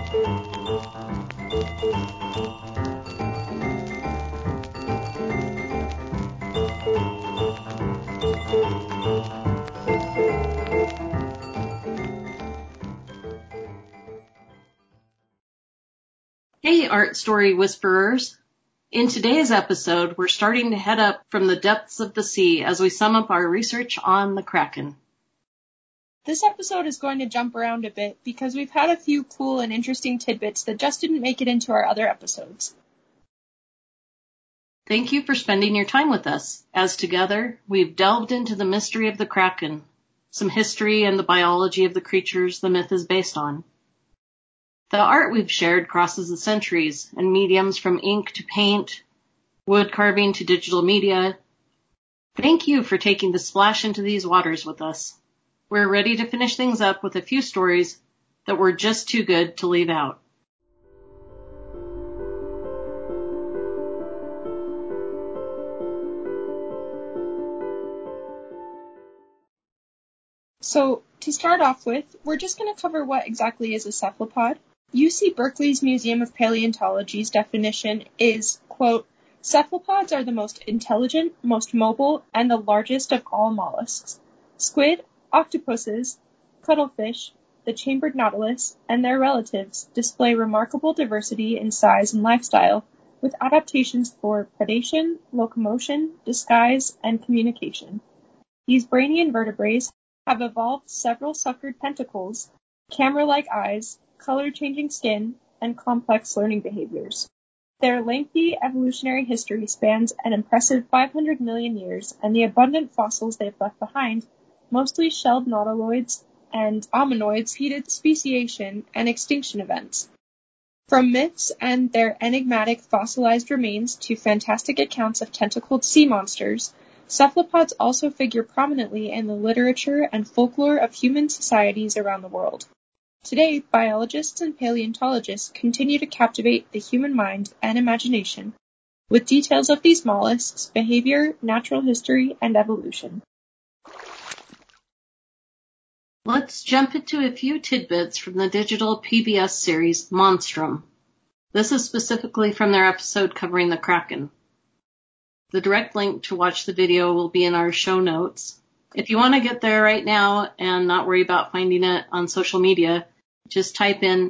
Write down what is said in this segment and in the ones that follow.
Hey, Art Story Whisperers. In today's episode, we're starting to head up from the depths of the sea as we sum up our research on the Kraken. This episode is going to jump around a bit because we've had a few cool and interesting tidbits that just didn't make it into our other episodes. Thank you for spending your time with us, as together we've delved into the mystery of the Kraken, some history and the biology of the creatures the myth is based on. The art we've shared crosses the centuries and mediums from ink to paint, wood carving to digital media. Thank you for taking the splash into these waters with us. We're ready to finish things up with a few stories that were just too good to leave out. So, to start off with, we're just going to cover what exactly is a cephalopod. UC Berkeley's Museum of Paleontology's definition is, quote, cephalopods are the most intelligent, most mobile, and the largest of all mollusks. Squid, octopuses, cuttlefish, the chambered nautilus, and their relatives display remarkable diversity in size and lifestyle, with adaptations for predation, locomotion, disguise, and communication. These brainy invertebrates have evolved several suckered tentacles, camera-like eyes, color-changing skin, and complex learning behaviors. Their lengthy evolutionary history spans an impressive 500 million years, and the abundant fossils they've left behind, mostly shelled nautiloids and ammonoids, repeated speciation and extinction events. From myths and their enigmatic fossilized remains to fantastic accounts of tentacled sea monsters, cephalopods also figure prominently in the literature and folklore of human societies around the world. Today, biologists and paleontologists continue to captivate the human mind and imagination with details of these mollusks' behavior, natural history, and evolution. Let's jump into a few tidbits from the digital PBS series Monstrum. This is specifically from their episode covering the Kraken. The direct link to watch the video will be in our show notes. If you want to get there right now and not worry about finding it on social media, just type in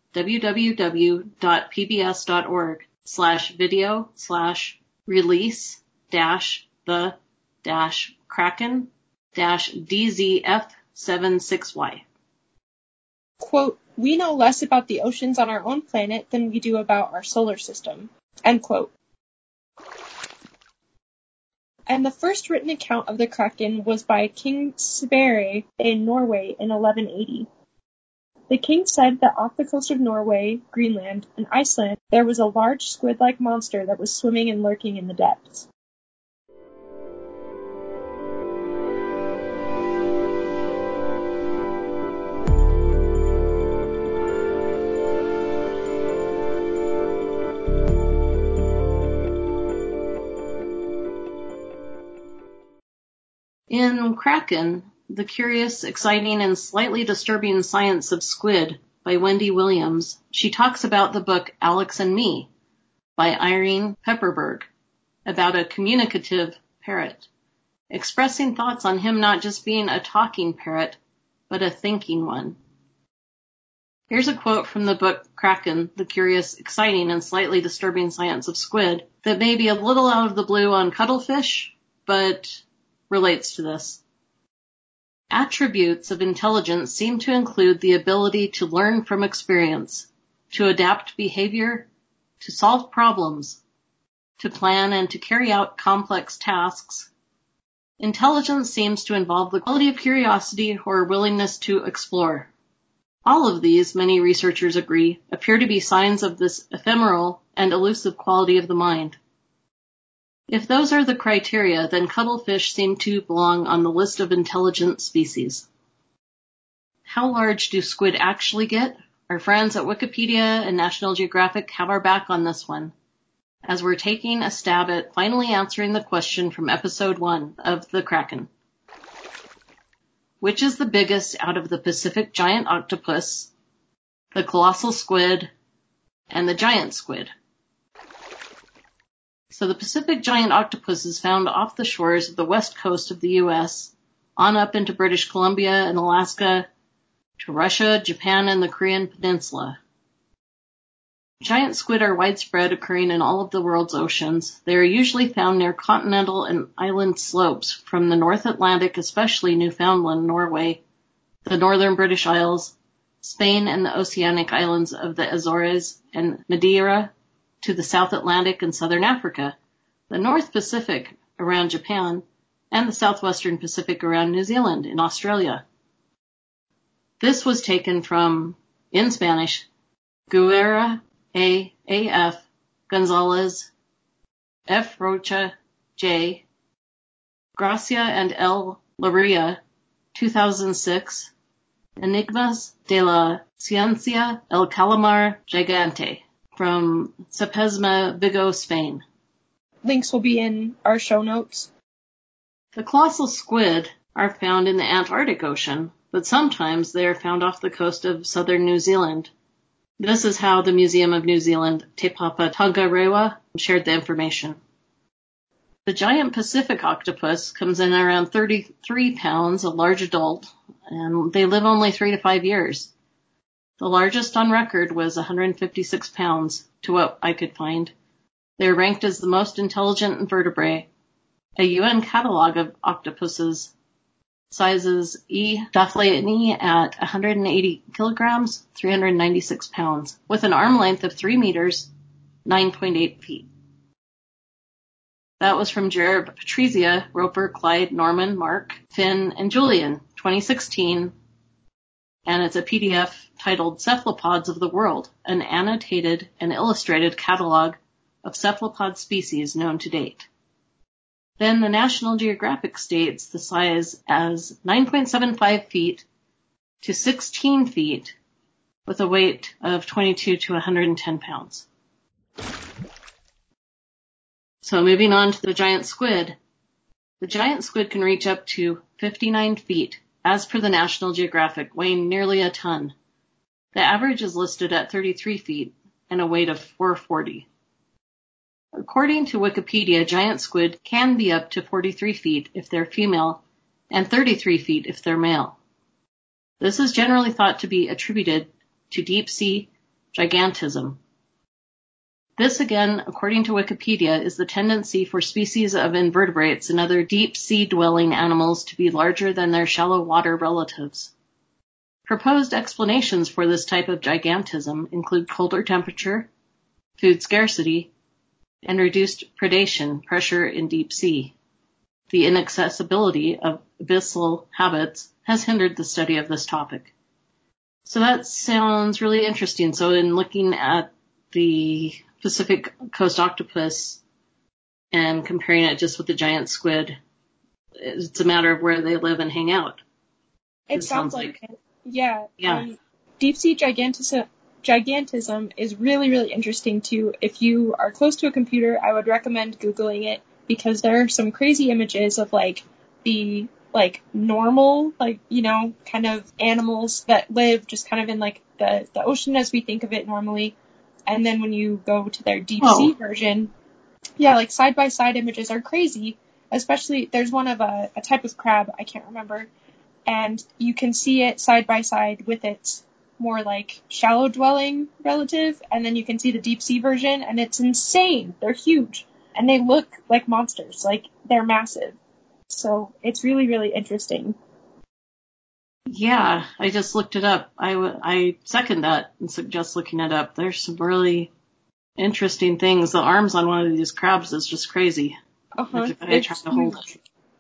www.pbs.org/video/release-the-Kraken-DZF76Y. Quote, we know less about the oceans on our own planet than we do about our solar system. End quote. And the first written account of the Kraken was by King Sverre in Norway in 1180. The king said that off the coast of Norway, Greenland, and Iceland, there was a large squid-like monster that was swimming and lurking in the depths. In Kraken, The Curious, Exciting, and Slightly Disturbing Science of Squid by Wendy Williams, she talks about the book Alex and Me by Irene Pepperberg, about a communicative parrot, expressing thoughts on him not just being a talking parrot, but a thinking one. Here's a quote from the book Kraken, The Curious, Exciting, and Slightly Disturbing Science of Squid that may be a little out of the blue on cuttlefish, but relates to this. Attributes of intelligence seem to include the ability to learn from experience, to adapt behavior, to solve problems, to plan and to carry out complex tasks. Intelligence seems to involve the quality of curiosity or willingness to explore. All of these, many researchers agree, appear to be signs of this ephemeral and elusive quality of the mind. If those are the criteria, then cuttlefish seem to belong on the list of intelligent species. How large do squid actually get? Our friends at Wikipedia and National Geographic have our back on this one, as we're taking a stab at finally answering the question from episode 1 of The Kraken. Which is the biggest out of the Pacific giant octopus, the colossal squid, and the giant squid. So the Pacific giant octopus is found off the shores of the west coast of the U.S., on up into British Columbia and Alaska, to Russia, Japan, and the Korean Peninsula. Giant squid are widespread, occurring in all of the world's oceans. They are usually found near continental and island slopes from the North Atlantic, especially Newfoundland, Norway, the northern British Isles, Spain, and the oceanic islands of the Azores and Madeira, to the South Atlantic and southern Africa, the North Pacific around Japan, and the southwestern Pacific around New Zealand in Australia. This was taken from, in Spanish, Guerra A.F. Gonzalez, F. Rocha J. Gracia and L. Larrea, 2006, Enigmas de la Ciencia el Calamar Gigante, from Cepesma, Vigo, Spain. Links will be in our show notes. The colossal squid are found in the Antarctic Ocean, but sometimes they are found off the coast of southern New Zealand. This is how the Museum of New Zealand, Te Papa Tongarewa, shared the information. The giant Pacific octopus comes in around 33 pounds, a large adult, and they live only 3 to 5 years. The largest on record was 156 pounds, to what I could find. They are ranked as the most intelligent invertebrate. A UN catalog of octopuses sizes E. duffleini at 180 kilograms, 396 pounds, with an arm length of 3 meters, 9.8 feet. That was from Jared Patrizia, Roper, Clyde, Norman, Mark, Finn, and Julian, 2016, and it's a PDF titled Cephalopods of the World, an annotated and illustrated catalog of cephalopod species known to date. Then the National Geographic states the size as 9.75 feet to 16 feet with a weight of 22 to 110 pounds. So moving on to the giant squid. The giant squid can reach up to 59 feet, as per the National Geographic, weighing nearly a ton. The average is listed at 33 feet and a weight of 440. According to Wikipedia, giant squid can be up to 43 feet if they're female and 33 feet if they're male. This is generally thought to be attributed to deep-sea gigantism. This, again, according to Wikipedia, is the tendency for species of invertebrates and other deep-sea dwelling animals to be larger than their shallow water relatives. Proposed explanations for this type of gigantism include colder temperature, food scarcity, and reduced predation pressure in deep sea. The inaccessibility of abyssal habits has hindered the study of this topic. So that sounds really interesting. So in looking at the Pacific coast octopus and comparing it just with the giant squid, it's a matter of where they live and hang out. It sounds like it. Yeah. Yeah. Deep sea gigantism is really, really interesting too. If you are close to a computer, I would recommend Googling it because there are some crazy images of the normal, kind of animals that live just kind of in the ocean as we think of it normally. And then when you go to their deep sea version, side by side images are crazy. Especially there's one of a type of crab, I can't remember, and you can see it side by side with its more shallow dwelling relative, and then you can see the deep sea version, and it's insane. They're huge, and they look like monsters, they're massive. So it's really, really interesting. Yeah, I just looked it up. I second that and suggest looking it up. There's some really interesting things. The arms on one of these crabs is just crazy. I try to hold it.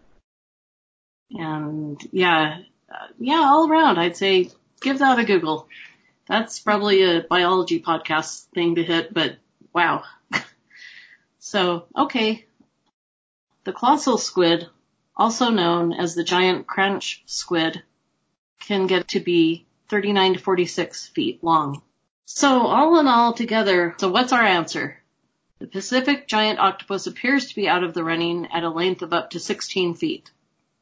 And yeah, all around, I'd say give that a Google. That's probably a biology podcast thing to hit, but wow. So, okay. The colossal squid, also known as the giant crunch squid, can get to be 39 to 46 feet long. So all in all together, so what's our answer? The Pacific giant octopus appears to be out of the running at a length of up to 16 feet.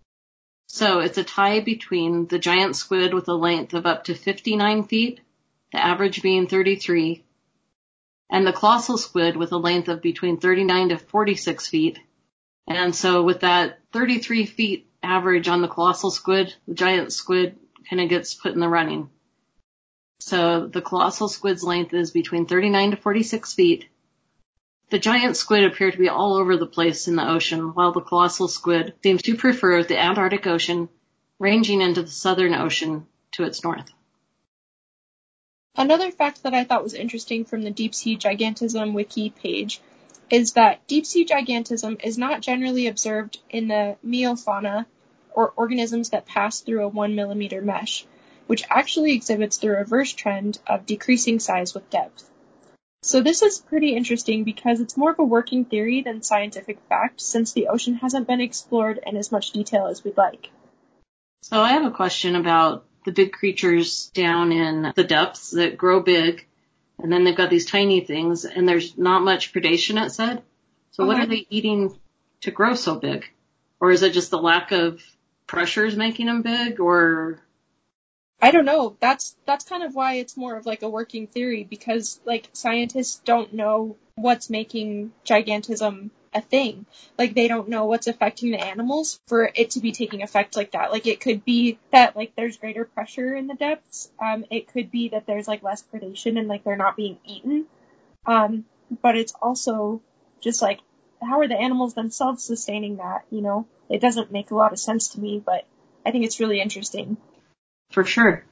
So it's a tie between the giant squid with a length of up to 59 feet the average being 33, and the colossal squid with a length of between 39 to 46 feet. And so with that 33 feet average on the colossal squid, the giant squid kind of gets put in the running. So the colossal squid's length is between 39 to 46 feet. The giant squid appear to be all over the place in the ocean, while the colossal squid seems to prefer the Antarctic Ocean, ranging into the Southern Ocean to its north. Another fact that I thought was interesting from the Deep Sea Gigantism Wiki page is that deep sea gigantism is not generally observed in the meiofauna, or organisms that pass through a 1 millimeter mesh, which actually exhibits the reverse trend of decreasing size with depth. So this is pretty interesting because it's more of a working theory than scientific fact, since the ocean hasn't been explored in as much detail as we'd like. So I have a question about the big creatures down in the depths that grow big, and then they've got these tiny things, and there's not much predation, it said. So what are they eating to grow so big? Or is it just the lack of pressures making them big, or... I don't know. That's kind of why it's more of like a working theory, because like scientists don't know what's making gigantism a thing. Like they don't know what's affecting the animals for it to be taking effect like that. Like it could be that like there's greater pressure in the depths. It could be that there's like less predation and like they're not being eaten. But it's also just like, how are the animals themselves sustaining that? You know, it doesn't make a lot of sense to me, but I think it's really interesting. For sure.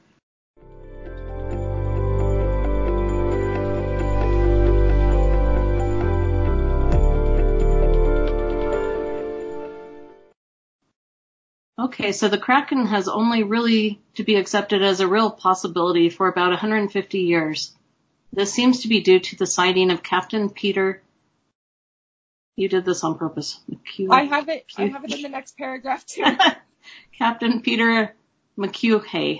Okay, so the Kraken has only really to be accepted as a real possibility for about 150 years. This seems to be due to the sighting of Captain Peter. You did this on purpose. I have it in the next paragraph too. Captain Peter McCuhay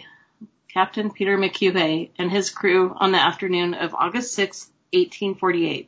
and his crew on the afternoon of August 6, 1848.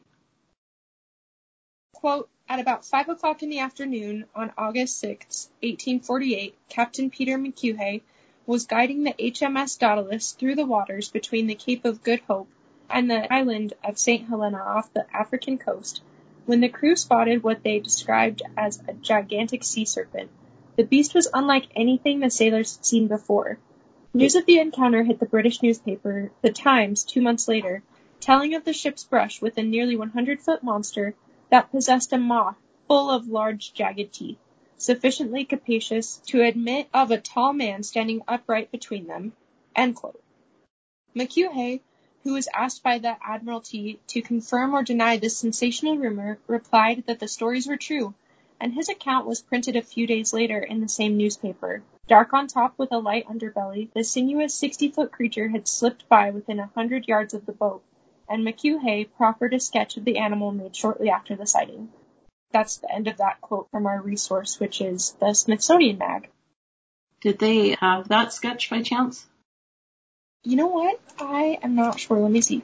Quote, at about 5 o'clock in the afternoon on August 6, 1848, Captain Peter McCuhay was guiding the HMS Nautilus through the waters between the Cape of Good Hope and the island of St. Helena off the African coast, when the crew spotted what they described as a gigantic sea serpent. The beast was unlike anything the sailors had seen before. News of the encounter hit the British newspaper, The Times, 2 months later, telling of the ship's brush with a nearly 100-foot monster that possessed a maw full of large jagged teeth, sufficiently capacious to admit of a tall man standing upright between them. End quote. McCuhay, who was asked by the Admiralty to confirm or deny this sensational rumor, replied that the stories were true, and his account was printed a few days later in the same newspaper. Dark on top with a light underbelly, the sinuous 60-foot creature had slipped by within 100 yards of the boat, and McCuhay proffered a sketch of the animal made shortly after the sighting. That's the end of that quote from our resource, which is the Smithsonian Mag. Did they have that sketch by chance? You know what? I am not sure. Let me see.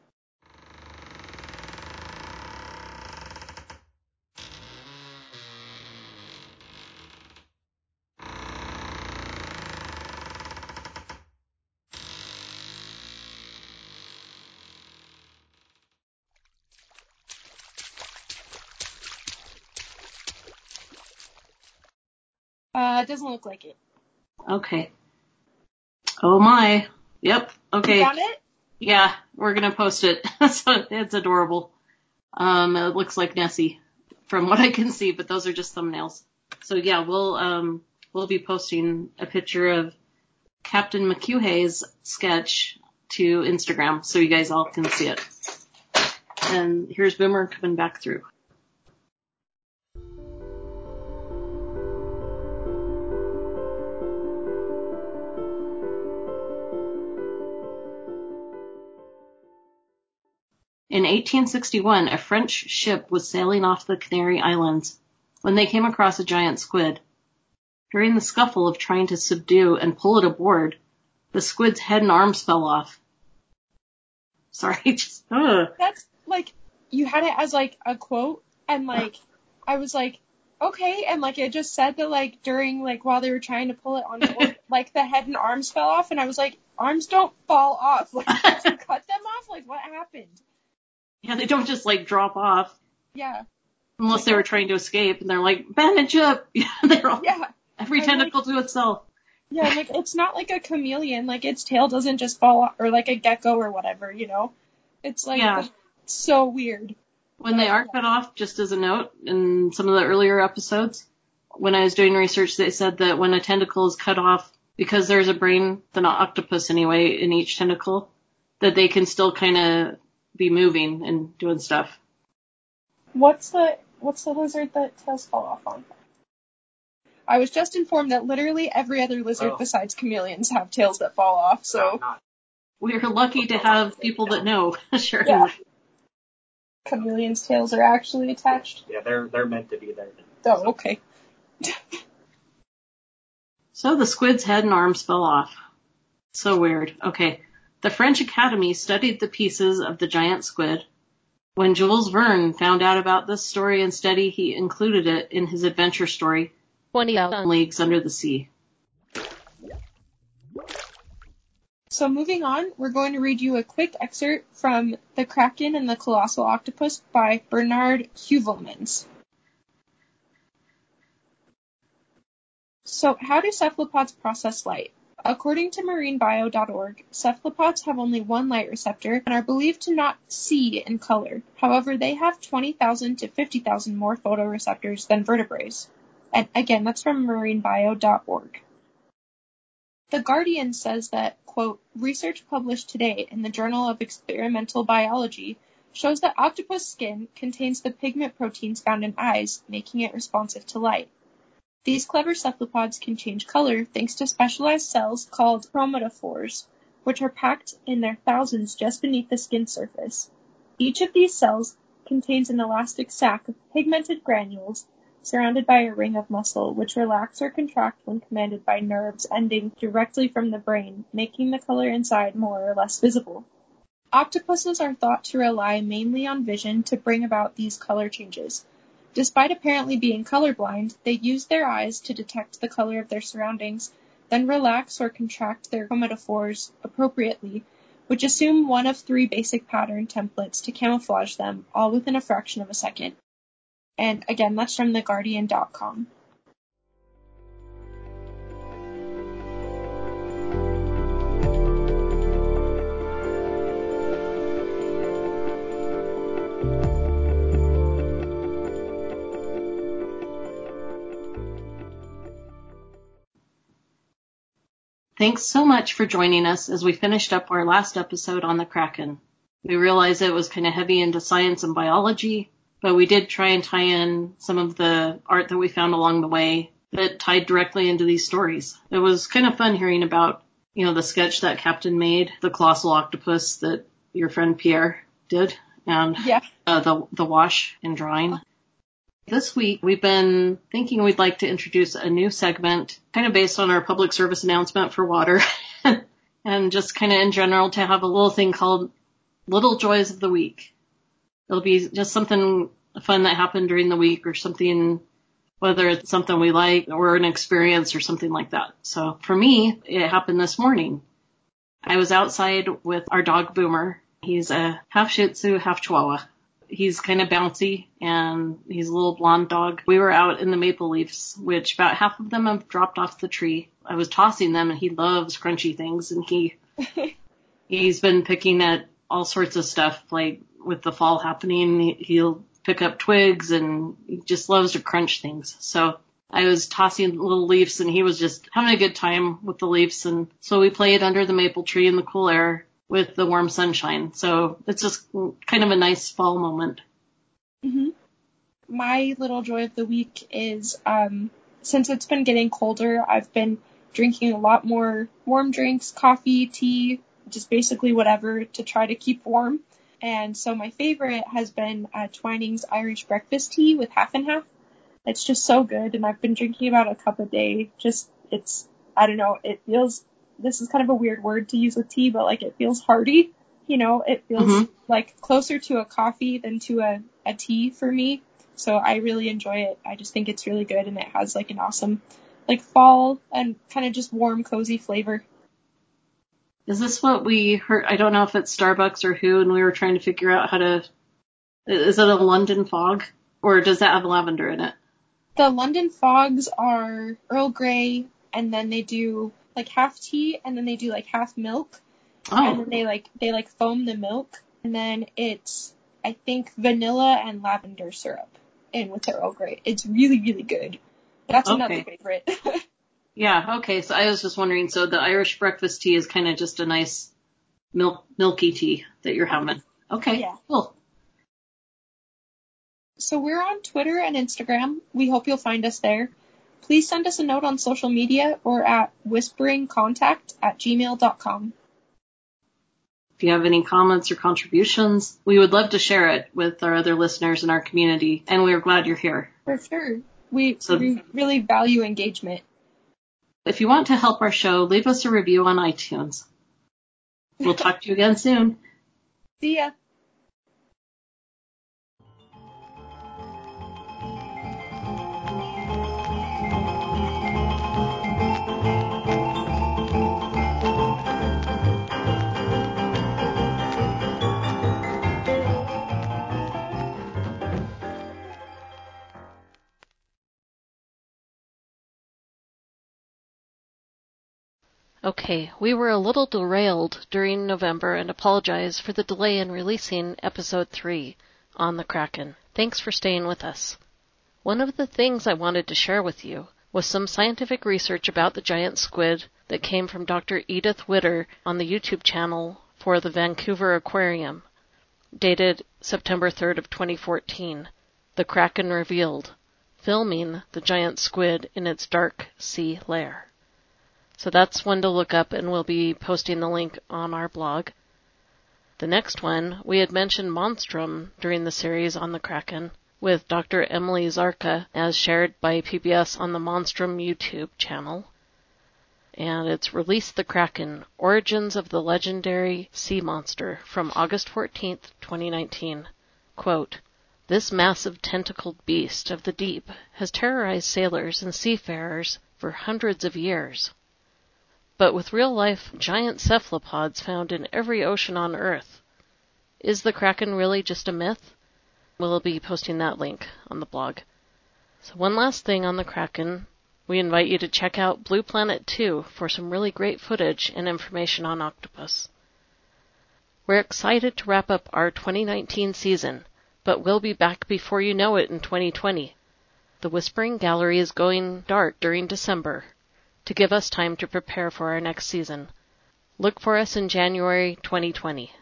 It doesn't look like it. Okay. Oh my. Yep. Okay. You got it? Yeah, we're gonna post it. So it's adorable. It looks like Nessie from what I can see, but those are just thumbnails. So yeah, we'll be posting a picture of Captain McCuhay's sketch to Instagram so you guys all can see it. And here's Boomer coming back through. In 1861, a French ship was sailing off the Canary Islands when they came across a giant squid. During the scuffle of trying to subdue and pull it aboard, the squid's head and arms fell off. Sorry, just, That's, like, you had it as, like, a quote, and, like, I was like, Okay, and like it just said that like during like while they were trying to pull it on board, like the head and arms fell off, and I was like, arms don't fall off. Like, did you cut them off? Like, what happened? Yeah, they don't just like drop off Yeah. unless they were trying to escape, and they're like, bandage up. They're all, Yeah. every tentacle to itself. Yeah, like it's not like a chameleon. Like its tail doesn't just fall off, or like a gecko or whatever, you know. It's like so weird. When they are cut off, just as a note, in some of the earlier episodes, when I was doing research, they said that when a tentacle is cut off, because there's a brain, the octopus anyway, in each tentacle, that they can still kind of be moving and doing stuff. What's the lizard that tails fall off on? I was just informed that literally every other lizard besides chameleons have tails that fall off, so... We're lucky to have people that know. Sure. Yeah. Chameleons' tails are actually attached? Yeah, they're meant to be there. Oh, okay. So the squid's head and arms fell off. So weird. Okay. The French Academy studied the pieces of the giant squid. When Jules Verne found out about this story and study, he included it in his adventure story, 20,000 Leagues Under the Sea. So moving on, we're going to read you a quick excerpt from The Kraken and the Colossal Octopus by Bernard Heuvelmans. So, how do cephalopods process light? According to marinebio.org, cephalopods have only one light receptor and are believed to not see in color. However, they have 20,000 to 50,000 more photoreceptors than vertebrates. And again, that's from marinebio.org. The Guardian says that, quote, research published today in the Journal of Experimental Biology shows that octopus skin contains the pigment proteins found in eyes, making it responsive to light. These clever cephalopods can change color thanks to specialized cells called chromatophores, which are packed in their thousands just beneath the skin surface. Each of these cells contains an elastic sac of pigmented granules surrounded by a ring of muscle, which relax or contract when commanded by nerves ending directly from the brain, making the color inside more or less visible. Octopuses are thought to rely mainly on vision to bring about these color changes. Despite apparently being colorblind, they use their eyes to detect the color of their surroundings, then relax or contract their chromatophores appropriately, which assume one of three basic pattern templates to camouflage them, all within a fraction of a second. And again, that's from theguardian.com. Thanks so much for joining us as we finished up our last episode on the Kraken. We realized it was kind of heavy into science and biology, but we did try and tie in some of the art that we found along the way that tied directly into these stories. It was kind of fun hearing about, the sketch that Captain made, the colossal octopus that your friend Pierre did, and the wash and drawing. This week, we've been thinking we'd like to introduce a new segment, kind of based on our public service announcement for water, and just kind of in general to have a little thing called Little Joys of the Week. It'll be just something fun that happened during the week or something, whether it's something we like or an experience or something like that. So for me, it happened this morning. I was outside with our dog Boomer. He's a half Shih Tzu, half Chihuahua. He's kind of bouncy, and he's a little blonde dog. We were out in the maple leaves, which about half of them have dropped off the tree. I was tossing them, and he loves crunchy things, and he's been picking at all sorts of stuff, like with the fall happening, he'll pick up twigs, and he just loves to crunch things. So I was tossing little leaves, and he was just having a good time with the leaves, and so we played under the maple tree in the cool air with the warm sunshine. So it's just kind of a nice fall moment. Mm-hmm. My little joy of the week is, since it's been getting colder, I've been drinking a lot more warm drinks, coffee, tea, just basically whatever to try to keep warm. And so my favorite has been Twining's Irish breakfast tea with half and half. It's just so good, and I've been drinking about a cup a day. It feels, this is kind of a weird word to use with tea, but like it feels hearty, it feels like closer to a coffee than to a tea for me. So I really enjoy it. I just think it's really good, and it has like an awesome like fall and kind of just warm, cozy flavor. Is this what we heard? I don't know if it's Starbucks or who, and we were trying to figure out how to, is it a London fog? Or does that have lavender in it? The London fogs are Earl Grey, and then they do like half tea, and then they do like half milk. And then they foam the milk, and then it's, I think, vanilla and lavender syrup in with the Earl Grey. It's really, really good. That's another favorite. Yeah, okay. So I was just wondering, so the Irish breakfast tea is kind of just a nice milky tea that you're having. Okay, yeah. Cool. So we're on Twitter and Instagram. We hope you'll find us there. Please send us a note on social media or at whisperingcontact@gmail.com. If you have any comments or contributions, we would love to share it with our other listeners in our community, and we're glad you're here. For sure. We really value engagement. If you want to help our show, leave us a review on iTunes. We'll talk to you again soon. See ya. Okay, we were a little derailed during November and apologize for the delay in releasing episode 3 on the Kraken. Thanks for staying with us. One of the things I wanted to share with you was some scientific research about the giant squid that came from Dr. Edith Witter on the YouTube channel for the Vancouver Aquarium, dated September 3rd of 2014, The Kraken Revealed, filming the giant squid in its dark sea lair. So that's one to look up, and we'll be posting the link on our blog. The next one, we had mentioned Monstrum during the series on the Kraken, with Dr. Emily Zarka, as shared by PBS on the Monstrum YouTube channel. And it's Release the Kraken, Origins of the Legendary Sea Monster, from August 14th, 2019. Quote, "This massive tentacled beast of the deep has terrorized sailors and seafarers for hundreds of years. But with real-life giant cephalopods found in every ocean on Earth, is the Kraken really just a myth?" We'll be posting that link on the blog. So one last thing on the Kraken, we invite you to check out Blue Planet 2 for some really great footage and information on octopus. We're excited to wrap up our 2019 season, but we'll be back before you know it in 2020. The Whispering Gallery is going dark during December, to give us time to prepare for our next season. Look for us in January 2020.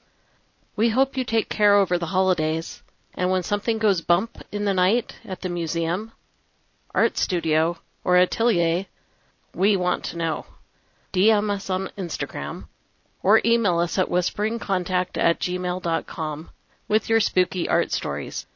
We hope you take care over the holidays, and when something goes bump in the night at the museum, art studio, or atelier, we want to know. DM us on Instagram, or email us at whisperingcontact@gmail.com with your spooky art stories.